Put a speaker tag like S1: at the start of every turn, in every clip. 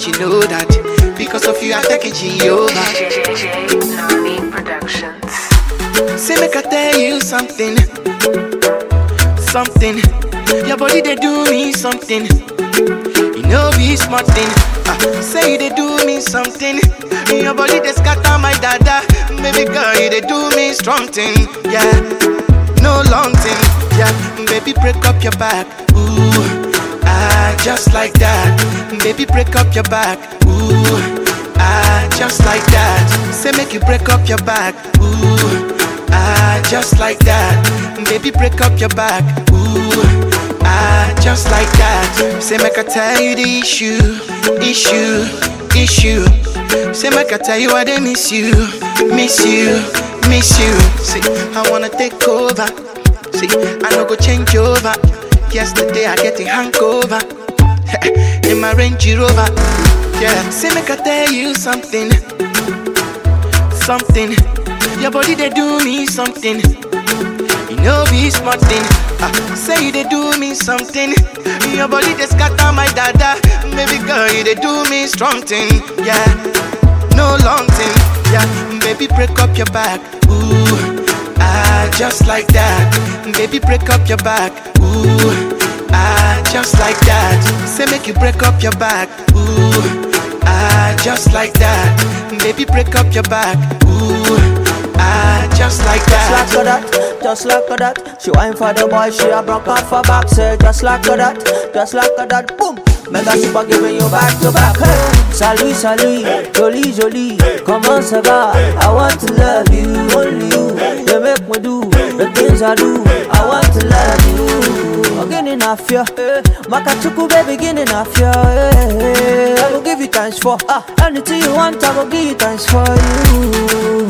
S1: let you know that because of you I take it over.
S2: Nani Productions.
S1: Say make I tell you something. Something. Your body they do me something. You know be smart thing. Say they do me something. Your body they scatter my dada. Baby girl you they do me strong thing. Yeah. No long thing. Yeah. Baby break up your back. Ooh. Just like that. Baby break up your back. Ooh. Just like that. Say make you break up your back. Ooh. Just like that. Baby break up your back. Ooh. Just like that. Say make I tell you the issue. Say make I tell you I miss you. See, I wanna take over. See, I no go change over. Yesterday I get a hangover in my Range Rover. Yeah, say make I tell you something. Something. Your body they do me something. You know be smart thing. Say you they do me something. Your body they scatter my dada. Baby girl you they do me strong thing. Yeah, no long thing. Yeah, baby break up your back. Ooh, just like that. Baby break up your back. Ooh, just like that. Say make you break up your back. Ooh, just like that. Baby break up your back. Ooh, just like that.
S3: Just like that. She whine for the boy, she a broke off her back. Say just like that. Boom. Mega super giving you back to back. Hey. Salut, jolie. Comment ça va? I want to love you, only you. You make me do the things I do. I want to love you. Beginning of you, Makachuku baby, beginning of you. I will give you thanks for anything you want. I will give you thanks for you.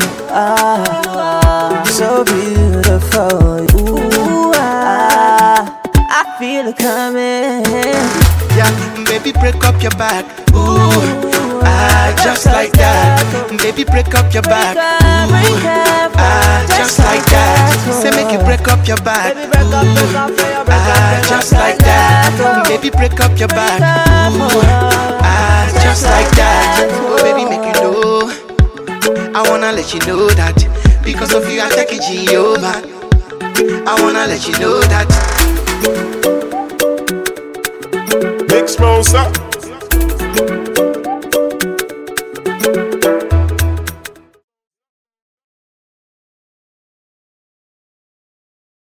S3: So beautiful. Ooh, I feel it coming.
S1: Yeah, baby break up your back. Ooh, just like that. Baby break up your back. Ooh, just like that. Say make you break up your back. Ooh, just like that. Baby break up your back. Ooh, just like that. Oh baby make you know. I wanna let you know that because of you I take it over. I wanna let you know that.
S4: Big Smosa.